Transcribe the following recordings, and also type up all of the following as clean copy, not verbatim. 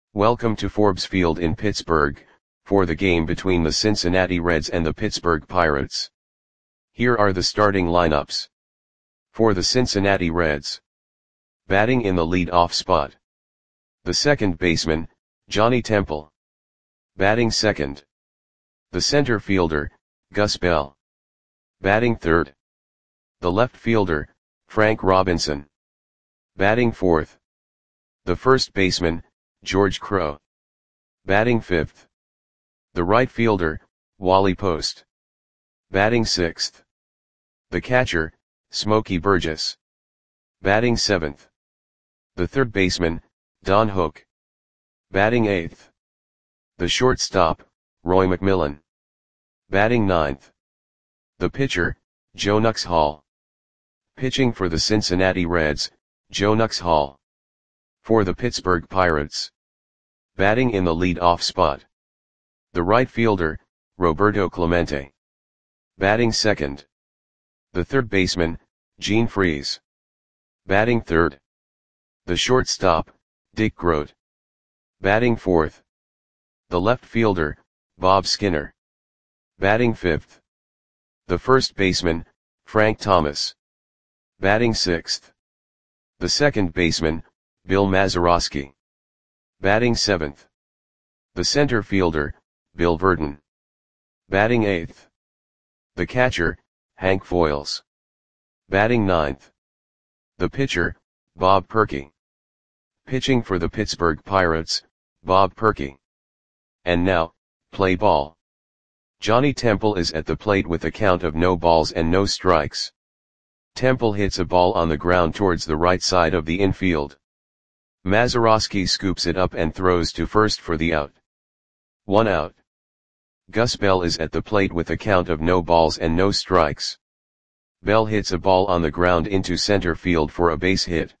Welcome to Forbes Field in Pittsburgh, for the game between the Cincinnati Reds and the Pittsburgh Pirates. Here are the starting lineups. For the Cincinnati Reds. Batting in the lead-off spot. The second baseman, Johnny Temple. Batting second. The center fielder, Gus Bell. Batting third. The left fielder, Frank Robinson. Batting fourth. The first baseman, George Crowe. Batting fifth. The right fielder, Wally Post. Batting sixth. The catcher, Smokey Burgess. Batting seventh. The third baseman, Don Hook. Batting eighth. The shortstop, Roy McMillan. Batting ninth. The pitcher, Joe Nuxhall. Pitching for the Cincinnati Reds, Joe Nuxhall. For the Pittsburgh Pirates. Batting in the lead-off spot. The right fielder, Roberto Clemente. Batting second. The third baseman, Gene Freese. Batting third. The shortstop, Dick Groat. Batting fourth. The left fielder, Bob Skinner. Batting fifth. The first baseman, Frank Thomas. Batting sixth. The second baseman, Bill Mazeroski. Batting seventh. The center fielder, Bill Verdon. Batting eighth. The catcher, Hank Foyles. Batting ninth. The pitcher, Bob Perky. Pitching for the Pittsburgh Pirates, Bob Perky. And now, play ball. Johnny Temple is at the plate with a count of no balls and no strikes. Temple hits a ball on the ground towards the right side of the infield. Mazeroski scoops it up and throws to first for the out. 1 out. Gus Bell is at the plate with a count of no balls and no strikes. Bell hits a ball on the ground into center field for a base hit.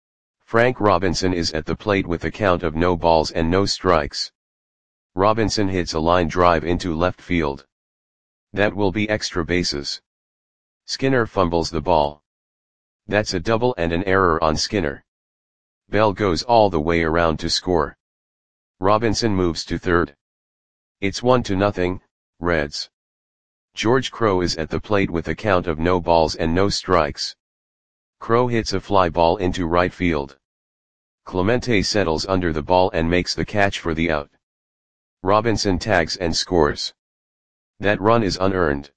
Frank Robinson is at the plate with a count of no balls and no strikes. Robinson hits a line drive into left field. That will be extra bases. Skinner fumbles the ball. That's a double and an error on Skinner. Bell goes all the way around to score. Robinson moves to third. It's 1-0, Reds. George Crowe is at the plate with a count of no balls and no strikes. Crowe hits a fly ball into right field. Clemente settles under the ball and makes the catch for the out. Robinson tags and scores. That run is unearned.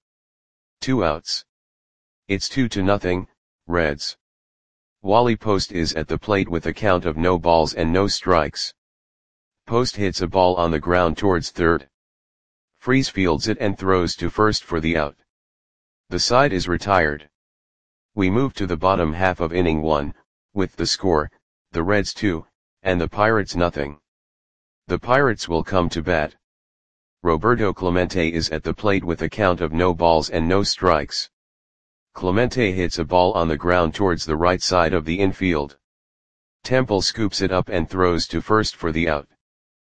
2 outs. It's 2-0, Reds. Wally Post is at the plate with a count of no balls and no strikes. Post hits a ball on the ground towards third. Freese fields it and throws to first for the out. The side is retired. We move to the bottom half of inning 1, with the score, the Reds 2, and the Pirates nothing. The Pirates will come to bat. Roberto Clemente is at the plate with a count of no balls and no strikes. Clemente hits a ball on the ground towards the right side of the infield. Temple scoops it up and throws to first for the out.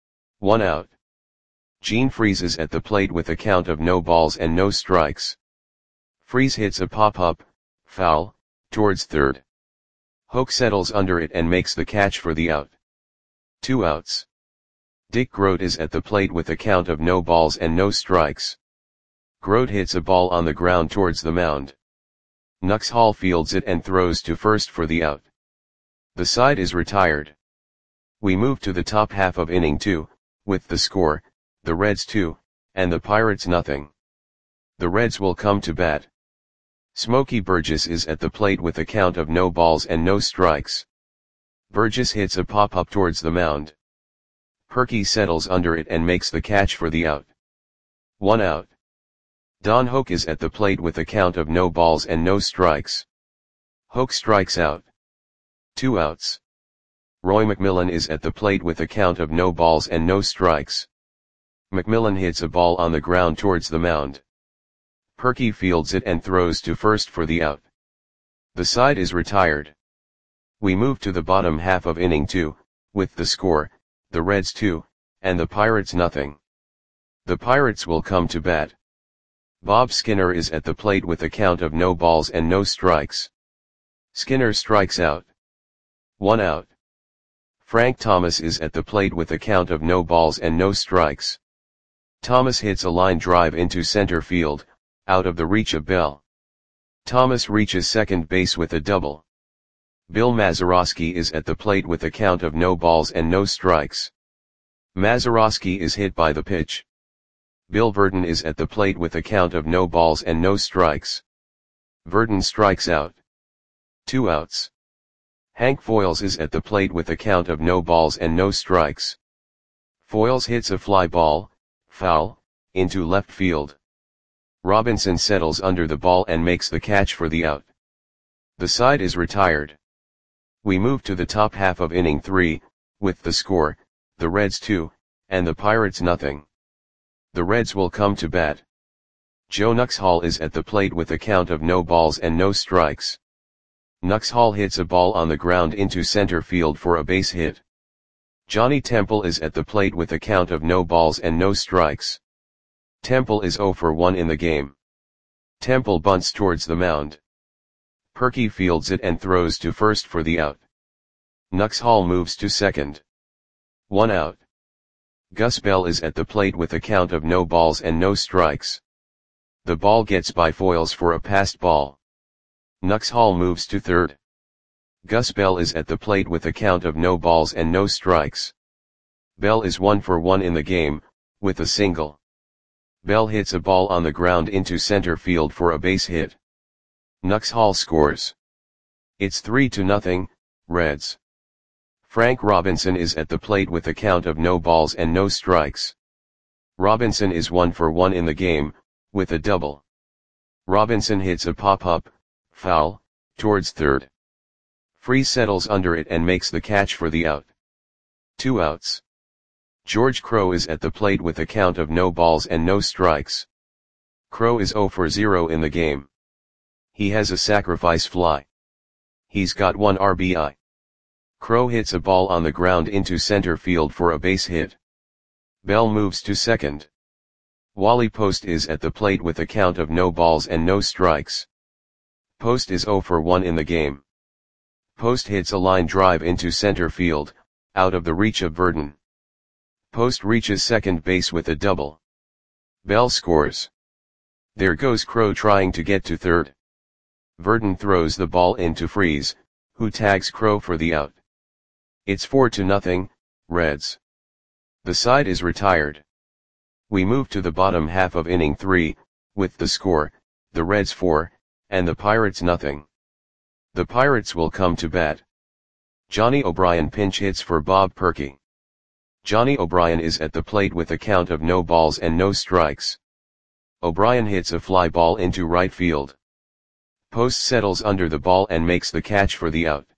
1 out. Gene Freese is at the plate with a count of no balls and no strikes. Freese hits a pop-up, foul, towards third. Hook settles under it and makes the catch for the out. 2 outs. Dick Groat is at the plate with a count of no balls and no strikes. Groat hits a ball on the ground towards the mound. Nuxhall fields it and throws to first for the out. The side is retired. We move to the top half of inning 2, with the score, the Reds 2, and the Pirates nothing. The Reds will come to bat. Smokey Burgess is at the plate with a count of no balls and no strikes. Burgess hits a pop-up towards the mound. Perky settles under it and makes the catch for the out. 1 out. Don Hook is at the plate with a count of no balls and no strikes. Hook strikes out. 2 outs. Roy McMillan is at the plate with a count of no balls and no strikes. McMillan hits a ball on the ground towards the mound. Perky fields it and throws to first for the out. The side is retired. We move to the bottom half of inning 2, with the score, the Reds 2, and the Pirates nothing. The Pirates will come to bat. Bob Skinner is at the plate with a count of no balls and no strikes. Skinner strikes out. 1 out. Frank Thomas is at the plate with a count of no balls and no strikes. Thomas hits a line drive into center field, out of the reach of Bell. Thomas reaches second base with a double. Bill Mazeroski is at the plate with a count of no balls and no strikes. Mazeroski is hit by the pitch. Bill Verdon is at the plate with a count of no balls and no strikes. Verdon strikes out. 2 outs. Hank Foils is at the plate with a count of no balls and no strikes. Foils hits a fly ball, foul, into left field. Robinson settles under the ball and makes the catch for the out. The side is retired. We move to the top half of inning 3, with the score, the Reds 2, and the Pirates nothing. The Reds will come to bat. Joe Nuxhall is at the plate with a count of no balls and no strikes. Nuxhall hits a ball on the ground into center field for a base hit. Johnny Temple is at the plate with a count of no balls and no strikes. Temple is 0 for 1 in the game. Temple bunts towards the mound. Perky fields it and throws to first for the out. Nuxhall moves to second. 1 out. Gus Bell is at the plate with a count of no balls and no strikes. The ball gets by Foils for a passed ball. Nuxhall moves to third. Gus Bell is at the plate with a count of no balls and no strikes. Bell is 1 for 1 in the game, with a single. Bell hits a ball on the ground into center field for a base hit. Nuxhall scores. It's 3-0, Reds. Frank Robinson is at the plate with a count of no balls and no strikes. Robinson is 1 for 1 in the game, with a double. Robinson hits a pop-up, foul, towards third. Freese settles under it and makes the catch for the out. 2 outs. George Crowe is at the plate with a count of no balls and no strikes. Crowe is 0 for 0 in the game. He has a sacrifice fly. He's got 1 RBI. Crowe hits a ball on the ground into center field for a base hit. Bell moves to second. Wally Post is at the plate with a count of no balls and no strikes. Post is 0 for 1 in the game. Post hits a line drive into center field, out of the reach of Verdon. Post reaches second base with a double. Bell scores. There goes Crowe trying to get to third. Verdon throws the ball into Freese, who tags Crowe for the out. It's 4-0, Reds. The side is retired. We move to the bottom half of inning 3, with the score, the Reds 4, and the Pirates nothing. The Pirates will come to bat. Johnny O'Brien pinch hits for Bob Perky. Johnny O'Brien is at the plate with a count of no balls and no strikes. O'Brien hits a fly ball into right field. Post settles under the ball and makes the catch for the out.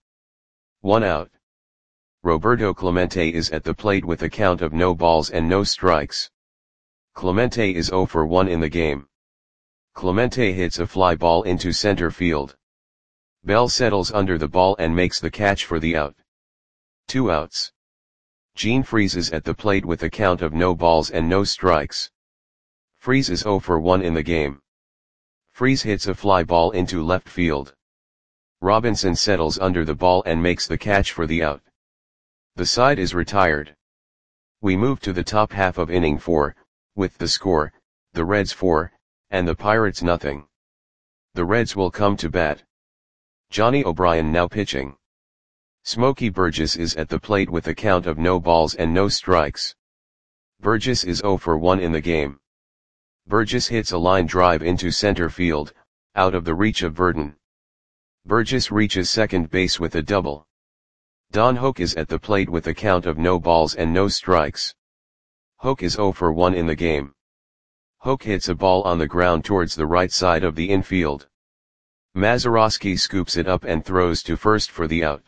1 out. Roberto Clemente is at the plate with a count of no balls and no strikes. Clemente is 0 for 1 in the game. Clemente hits a fly ball into center field. Bell settles under the ball and makes the catch for the out. 2 outs. Gene Freese is at the plate with a count of no balls and no strikes. Freese is 0 for 1 in the game. Freese hits a fly ball into left field. Robinson settles under the ball and makes the catch for the out. The side is retired. We move to the top half of inning 4, with the score, the Reds 4, and the Pirates nothing. The Reds will come to bat. Johnny O'Brien now pitching. Smokey Burgess is at the plate with a count of no balls and no strikes. Burgess is 0 for 1 in the game. Burgess hits a line drive into center field, out of the reach of Verdon. Burgess reaches second base with a double. Don Hoak is at the plate with a count of no balls and no strikes. Hoak is 0 for 1 in the game. Hoak hits a ball on the ground towards the right side of the infield. Mazeroski scoops it up and throws to first for the out.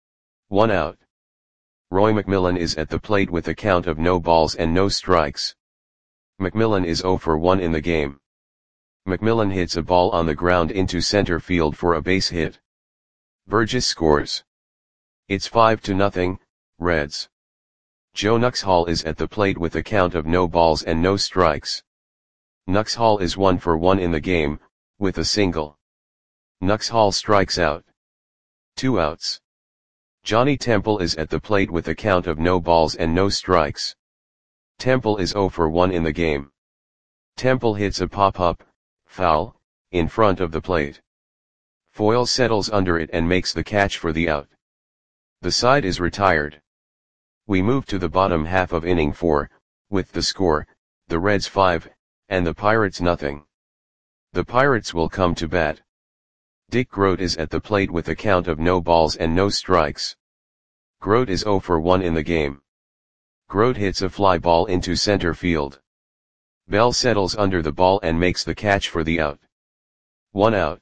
1 out. Roy McMillan is at the plate with a count of no balls and no strikes. McMillan is 0 for 1 in the game. McMillan hits a ball on the ground into center field for a base hit. Burgess scores. It's 5-0, Reds. Joe Nuxhall is at the plate with a count of no balls and no strikes. Nuxhall is 1 for 1 in the game, with a single. Nuxhall strikes out. 2 outs. Johnny Temple is at the plate with a count of no balls and no strikes. Temple is 0 for 1 in the game. Temple hits a pop-up, foul, in front of the plate. Foyle settles under it and makes the catch for the out. The side is retired. We move to the bottom half of inning 4, with the score, the Reds 5, and the Pirates nothing. The Pirates will come to bat. Dick Groat is at the plate with a count of no balls and no strikes. Groat is 0 for 1 in the game. Groat hits a fly ball into center field. Bell settles under the ball and makes the catch for the out. 1 out.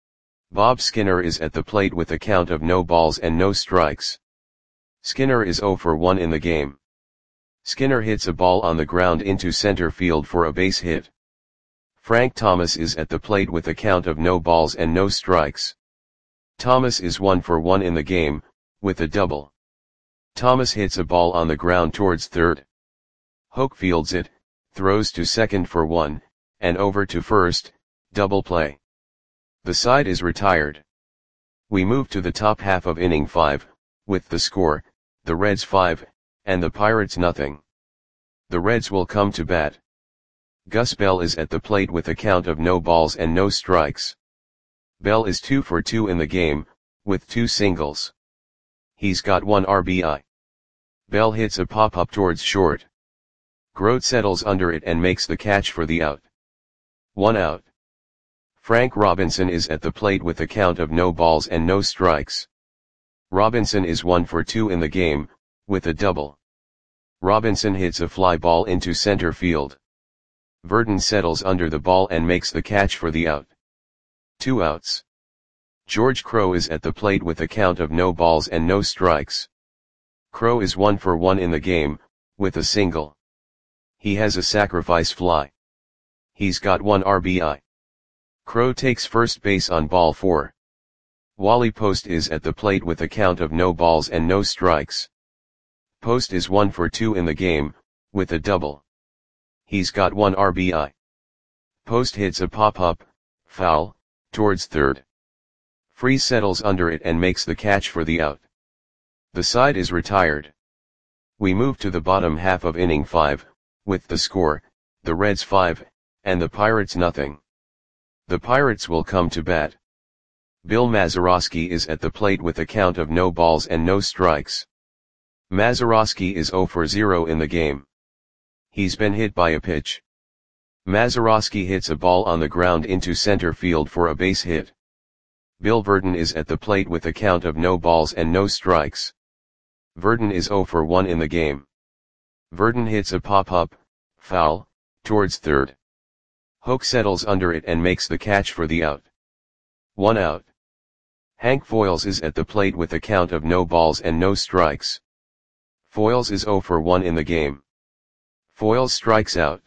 Bob Skinner is at the plate with a count of no balls and no strikes. Skinner is 0 for 1 in the game. Skinner hits a ball on the ground into center field for a base hit. Frank Thomas is at the plate with a count of no balls and no strikes. Thomas is 1 for 1 in the game, with a double. Thomas hits a ball on the ground towards third. Hoke fields it, throws to second for 1, and over to first, double play. The side is retired. We move to the top half of inning 5, with the score, the Reds 5, and the Pirates nothing. The Reds will come to bat. Gus Bell is at the plate with a count of no balls and no strikes. Bell is 2 for 2 in the game, with 2 singles. He's got 1 RBI. Bell hits a pop-up towards short. Groat settles under it and makes the catch for the out. 1 out. Frank Robinson is at the plate with a count of no balls and no strikes. Robinson is 1 for 2 in the game, with a double. Robinson hits a fly ball into center field. Verdon settles under the ball and makes the catch for the out. 2 outs. George Crowe is at the plate with a count of no balls and no strikes. Crowe is 1 for 1 in the game, with a single. He has a sacrifice fly. He's got 1 RBI. Crowe takes first base on ball 4. Wally Post is at the plate with a count of no balls and no strikes. Post is 1 for 2 in the game, with a double. He's got 1 RBI. Post hits a pop-up, foul, towards third. Freese settles under it and makes the catch for the out. The side is retired. We move to the bottom half of inning 5, with the score, the Reds 5, and the Pirates nothing. The Pirates will come to bat. Bill Mazeroski is at the plate with a count of no balls and no strikes. Mazeroski is 0 for 0 in the game. He's been hit by a pitch. Mazeroski hits a ball on the ground into center field for a base hit. Bill Verdon is at the plate with a count of no balls and no strikes. Verdon is 0 for 1 in the game. Verdon hits a pop-up, foul, towards third. Hoke settles under it and makes the catch for the out. 1 out. Hank Foyles is at the plate with a count of no balls and no strikes. Foyles is 0 for 1 in the game. Foyles strikes out.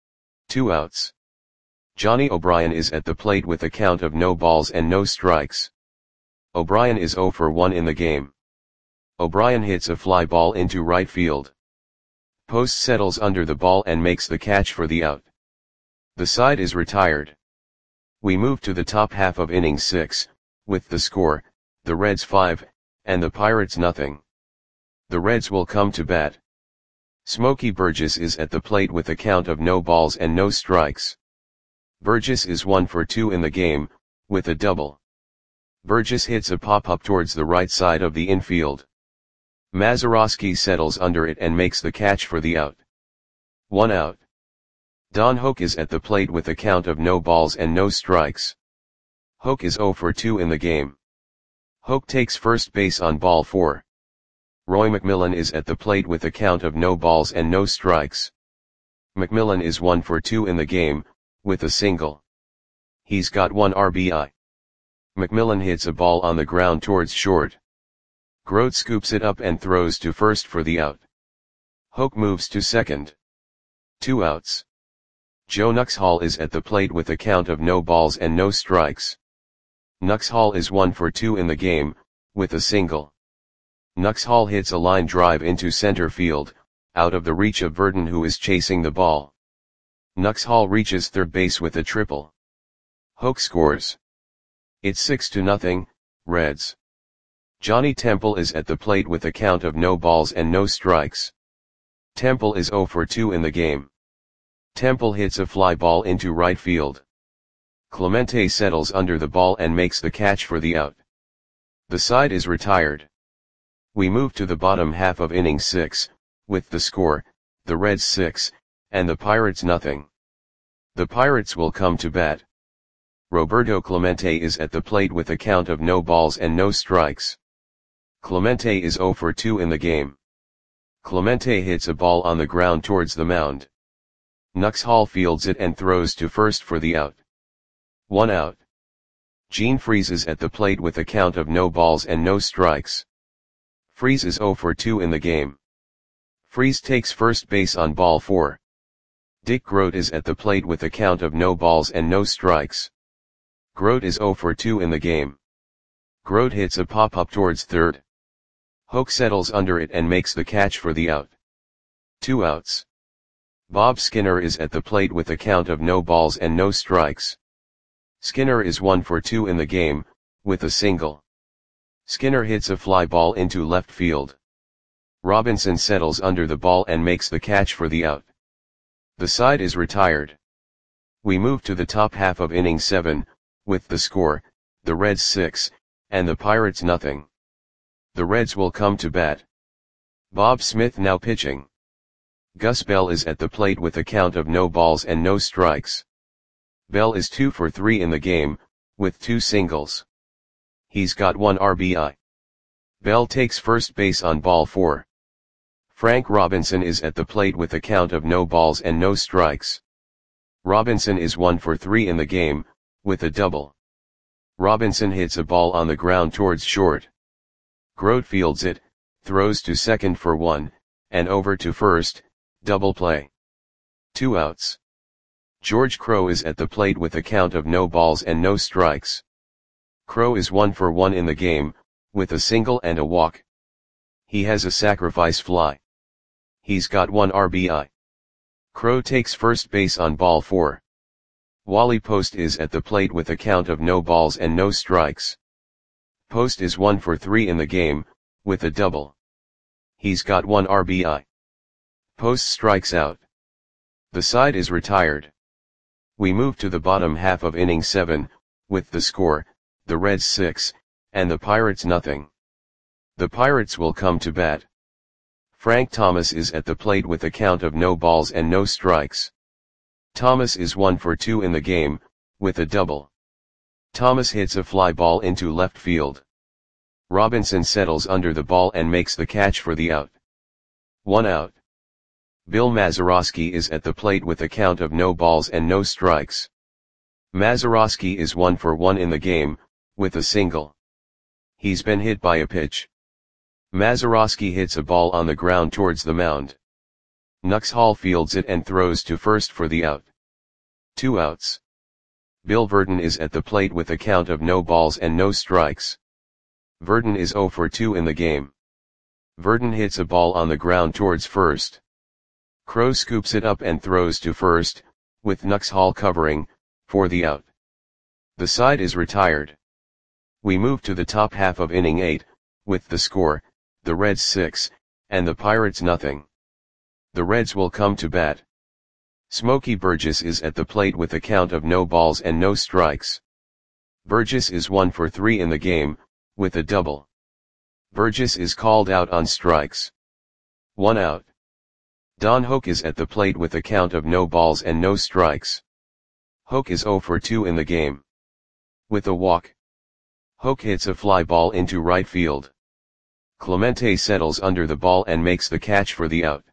2 outs. Johnny O'Brien is at the plate with a count of no balls and no strikes. O'Brien is 0 for 1 in the game. O'Brien hits a fly ball into right field. Post settles under the ball and makes the catch for the out. The side is retired. We move to the top half of inning 6, with the score, the Reds 5, and the Pirates nothing. The Reds will come to bat. Smokey Burgess is at the plate with a count of no balls and no strikes. Burgess is 1 for 2 in the game, with a double. Burgess hits a pop-up towards the right side of the infield. Mazeroski settles under it and makes the catch for the out. 1 out. Don Hoke is at the plate with a count of no balls and no strikes. Hoke is 0 for 2 in the game. Hoke takes first base on ball 4. Roy McMillan is at the plate with a count of no balls and no strikes. McMillan is 1 for 2 in the game, with a single. He's got 1 RBI. McMillan hits a ball on the ground towards short. Groat scoops it up and throws to first for the out. Hoke moves to second. 2 outs. Joe Nuxhall is at the plate with a count of no balls and no strikes. Nuxhall is 1 for 2 in the game, with a single. Nuxhall hits a line drive into center field, out of the reach of Verdon who is chasing the ball. Nuxhall reaches third base with a triple. Hoke scores. It's 6-0, Reds. Johnny Temple is at the plate with a count of no balls and no strikes. Temple is 0 for 2 in the game. Temple hits a fly ball into right field. Clemente settles under the ball and makes the catch for the out. The side is retired. We move to the bottom half of inning 6, with the score, the Reds 6, and the Pirates nothing. The Pirates will come to bat. Roberto Clemente is at the plate with a count of no balls and no strikes. Clemente is 0 for 2 in the game. Clemente hits a ball on the ground towards the mound. Nux Hall fields it and throws to first for the out. 1 out. Gene Freese is at the plate with a count of no balls and no strikes. Freese is 0 for 2 in the game. Freese takes first base on ball 4. Dick Groat is at the plate with a count of no balls and no strikes. Groat is 0 for 2 in the game. Groat hits a pop-up towards third. Hoke settles under it and makes the catch for the out. 2 outs. Bob Skinner is at the plate with a count of no balls and no strikes. Skinner is 1 for 2 in the game, with a single. Skinner hits a fly ball into left field. Robinson settles under the ball and makes the catch for the out. The side is retired. We move to the top half of inning 7, with the score, the Reds 6, and the Pirates nothing. The Reds will come to bat. Bob Smith now pitching. Gus Bell is at the plate with a count of no balls and no strikes. Bell is 2 for 3 in the game, with 2 singles. He's got 1 RBI. Bell takes first base on ball 4. Frank Robinson is at the plate with a count of no balls and no strikes. Robinson is 1 for 3 in the game, with a double. Robinson hits a ball on the ground towards short. Groat fields it, throws to second for 1, and over to first, double play. 2 outs. George Crowe is at the plate with a count of no balls and no strikes. Crowe is 1 for 1 in the game, with a single and a walk. He has a sacrifice fly. He's got 1 RBI. Crowe takes first base on ball 4. Wally Post is at the plate with a count of no balls and no strikes. Post is 1 for 3 in the game, with a double. He's got 1 RBI. Post strikes out. The side is retired. We move to the bottom half of inning 7, with the score, the Reds 6, and the Pirates nothing. The Pirates will come to bat. Frank Thomas is at the plate with a count of no balls and no strikes. Thomas is 1 for 2 in the game, with a double. Thomas hits a fly ball into left field. Robinson settles under the ball and makes the catch for the out. 1 out. Bill Mazeroski is at the plate with a count of no balls and no strikes. Mazeroski is 1 for 1 in the game, with a single. He's been hit by a pitch. Mazeroski hits a ball on the ground towards the mound. Nux Hall fields it and throws to first for the out. 2 outs. Bill Verdon is at the plate with a count of no balls and no strikes. Verdon is 0 for 2 in the game. Verdon hits a ball on the ground towards first. Crowe scoops it up and throws to first, with Nux Hall covering, for the out. The side is retired. We move to the top half of inning 8, with the score, the Reds 6, and the Pirates nothing. The Reds will come to bat. Smokey Burgess is at the plate with a count of no balls and no strikes. Burgess is 1 for 3 in the game, with a double. Burgess is called out on strikes. 1 out. Don Hoke is at the plate with a count of no balls and no strikes. Hoke is 0 for 2 in the game. With a walk. Hoke hits a fly ball into right field. Clemente settles under the ball and makes the catch for the out.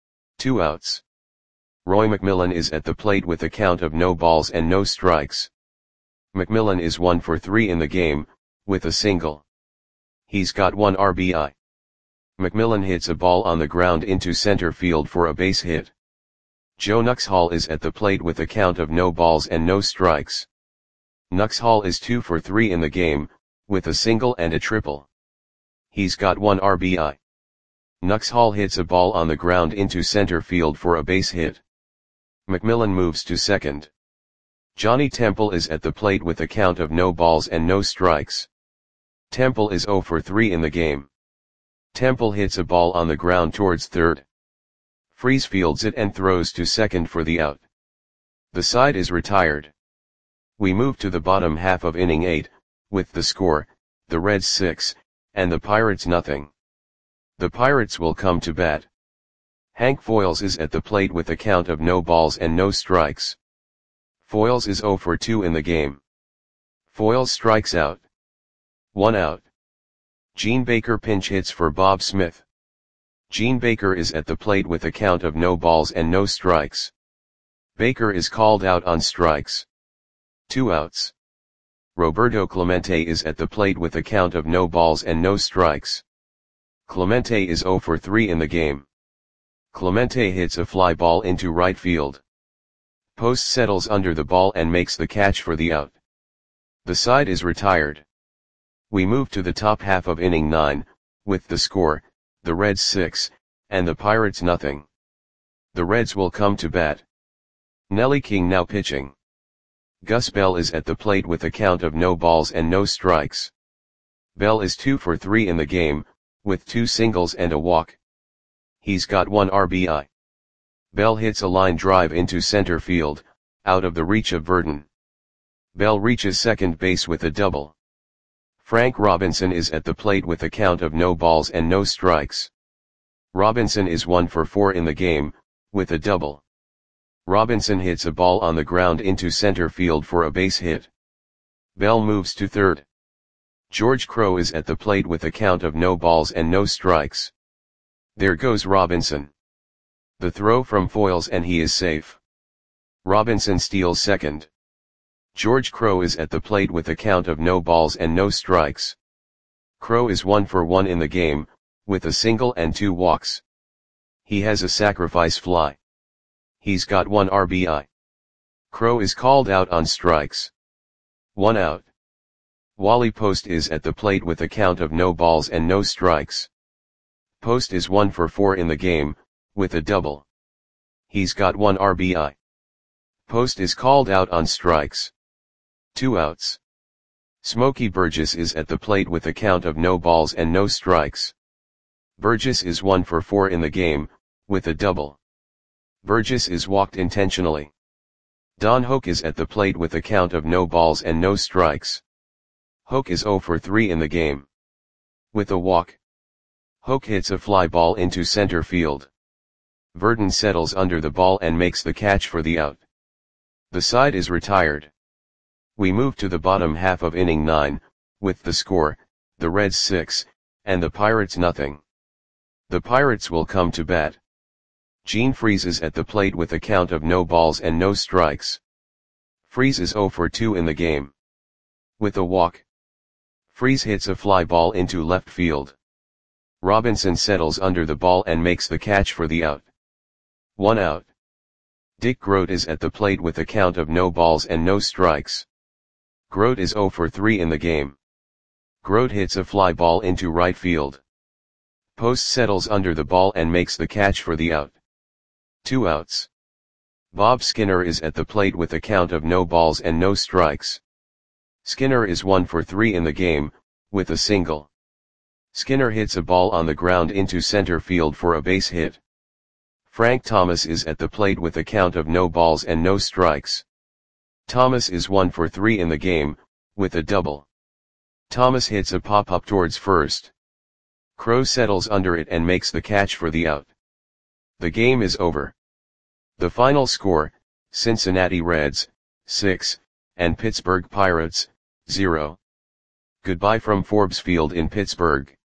2 outs. Roy McMillan is at the plate with a count of no balls and no strikes. McMillan is 1 for 3 in the game, with a single. He's got 1 RBI. McMillan hits a ball on the ground into center field for a base hit. Joe Nux Hall is at the plate with a count of no balls and no strikes. Nux Hall is 2 for 3 in the game, with a single and a triple. He's got 1 RBI. Nux Hall hits a ball on the ground into center field for a base hit. McMillan moves to second. Johnny Temple is at the plate with a count of no balls and no strikes. Temple is 0 for 3 in the game. Temple hits a ball on the ground towards third. Freeze fields it and throws to second for the out. The side is retired. We move to the bottom half of inning 8, with the score, the Reds 6, and the Pirates nothing. The Pirates will come to bat. Hank Foils is at the plate with a count of no balls and no strikes. Foils is 0 for 2 in the game. Foils strikes out. 1 out. Gene Baker pinch hits for Bob Smith. Gene Baker is at the plate with a count of no balls and no strikes. Baker is called out on strikes. 2 outs. Roberto Clemente is at the plate with a count of no balls and no strikes. Clemente is 0 for 3 in the game. Clemente hits a fly ball into right field. Post settles under the ball and makes the catch for the out. The side is retired. We move to the top half of inning 9, with the score, the Reds 6, and the Pirates nothing. The Reds will come to bat. Nelly King now pitching. Gus Bell is at the plate with a count of no balls and no strikes. Bell is 2 for 3 in the game, with 2 singles and a walk. He's got 1 RBI. Bell hits a line drive into center field, out of the reach of Verdon. Bell reaches second base with a double. Frank Robinson is at the plate with a count of no balls and no strikes. Robinson is 1 for 4 in the game, with a double. Robinson hits a ball on the ground into center field for a base hit. Bell moves to third. George Crowe is at the plate with a count of no balls and no strikes. There goes Robinson. The throw from Foils and he is safe. Robinson steals second. George Crowe is at the plate with a count of no balls and no strikes. Crowe is 1 for 1 in the game, with a single and 2 walks. He has a sacrifice fly. He's got 1 RBI. Crowe is called out on strikes. 1 out. Wally Post is at the plate with a count of no balls and no strikes. Post is 1 for 4 in the game, with a double. He's got 1 RBI. Post is called out on strikes. 2 outs. Smokey Burgess is at the plate with a count of no balls and no strikes. Burgess is 1 for 4 in the game, with a double. Burgess is walked intentionally. Don Hoke is at the plate with a count of no balls and no strikes. Hoke is 0 for 3 in the game. With a walk. Hoke hits a fly ball into center field. Verdon settles under the ball and makes the catch for the out. The side is retired. We move to the bottom half of inning 9, with the score, the Reds 6, and the Pirates nothing. The Pirates will come to bat. Gene Freese is at the plate with a count of no balls and no strikes. Freese is 0 for 2 in the game. With a walk. Freese hits a fly ball into left field. Robinson settles under the ball and makes the catch for the out. 1 out. Dick Groat is at the plate with a count of no balls and no strikes. Groat is 0 for 3 in the game. Groat hits a fly ball into right field. Post settles under the ball and makes the catch for the out. 2 outs. Bob Skinner is at the plate with a count of no balls and no strikes. Skinner is 1 for 3 in the game, with a single. Skinner hits a ball on the ground into center field for a base hit. Frank Thomas is at the plate with a count of no balls and no strikes. Thomas is 1 for 3 in the game, with a double. Thomas hits a pop-up towards first. Crowe settles under it and makes the catch for the out. The game is over. The final score, Cincinnati Reds, 6, and Pittsburgh Pirates, 0. Goodbye from Forbes Field in Pittsburgh.